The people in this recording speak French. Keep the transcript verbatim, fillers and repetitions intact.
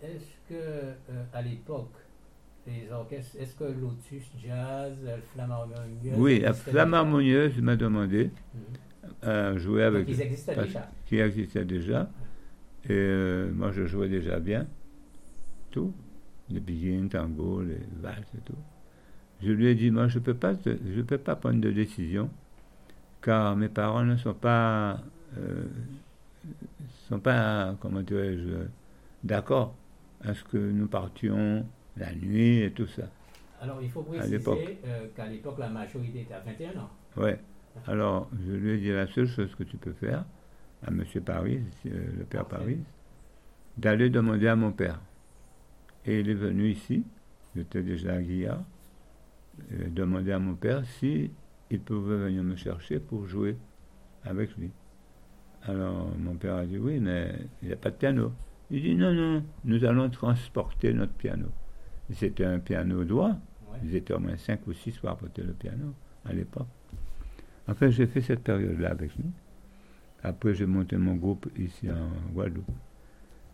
est-ce que euh, à l'époque, les orchestres, est-ce que Lotus Jazz, le Flamme Harmonieuse... Oui, la Flamme Harmonieuse m'a demandé mm-hmm. à jouer avec... Donc, ils existaient déjà. Qui existaient déjà. Et euh, moi, je jouais déjà bien. Tout. Les biguines, tango, les valses et tout. Je lui ai dit, moi, je ne peux, pas, je peux pas prendre de décision, car mes parents ne sont pas... Euh, sont pas, comment dirais-je, d'accord à ce que nous partions la nuit et tout ça. Alors, il faut préciser euh, qu'à l'époque, la majorité était à vingt et un ans. Oui. Alors, je lui ai dit la seule chose que tu peux faire, à M. Paris, euh, le père Parfait. Paris, d'aller demander à mon père. Et il est venu ici, j'étais déjà à Guillard, et demander à mon père si il pouvait venir me chercher pour jouer avec lui. Alors, mon père a dit oui, mais il n'y a pas de piano. Il dit non, non, nous allons transporter notre piano. Et c'était un piano droit. Ouais. Ils étaient au moins cinq ou six pour apporter le piano à l'époque. Enfin, j'ai fait cette période-là avec lui. Après, j'ai monté mon groupe ici en Guadeloupe.